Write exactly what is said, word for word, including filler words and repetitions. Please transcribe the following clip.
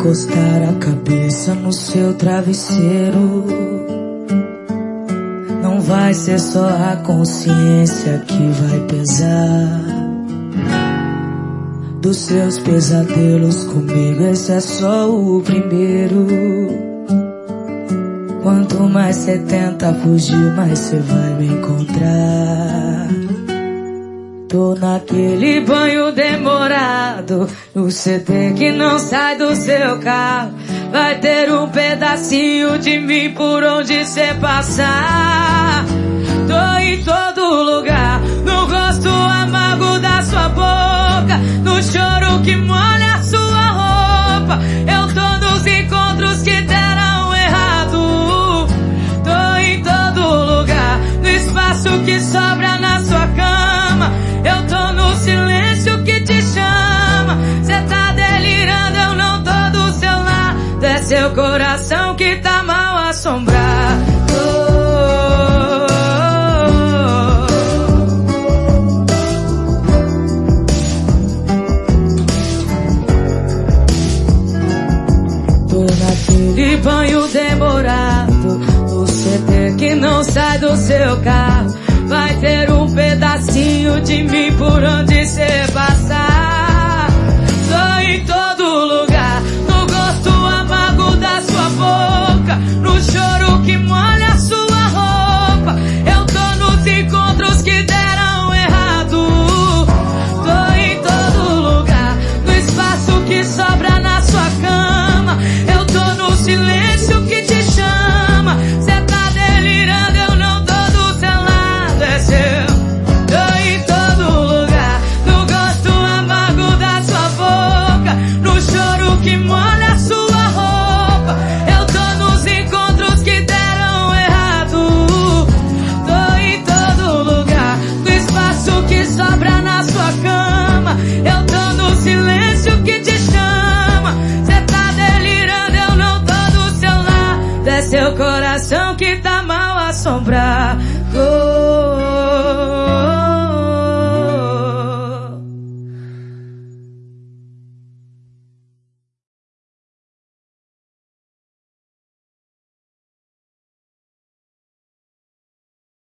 encostar a cabeça no seu travesseiro, não vai ser só a consciência que vai pesar. Dos seus pesadelos comigo, esse é só o primeiro. Quanto mais cê tenta fugir, mais cê vai me encontrar. Tô naquele banho demorado, no C D que não sai do seu carro. Vai ter um pedacinho de mim por onde cê passar. Tô em todo lugar, no gosto amargo da sua boca, no choro que molha a sua roupa. Eu tô nos encontros que deram errado. Tô em todo lugar, no espaço que sobra na sua cama. Eu tô no silêncio que te chama. Cê tá delirando, eu não tô do seu lado. É seu coração que tá mal assombrado. Tô naquele banho demorado, no C D que não sai do seu carro. Vai ter um pedacinho de mim por onde cê passar. Tô em todo lugar, no gosto amargo da sua boca, no choro que molha a sua roupa. Eu tô nos encontros que deram errado. Tô em todo lugar, no espaço que sobra na sua cama. Eu tô no silêncio que te chama. Cê tá delirando, eu não tô do seu lado. É seu. Tô em todo lugar, no gosto amargo da sua boca, no choro que molha a sua roupa. Eu tô nos encontros que deram errado. Tô em todo lugar, no espaço que sobra na sua cama. Eu tô no silêncio que te chama. Cê tá delirando, eu não tô do seu lado. É seu coração que tá mal assombrado.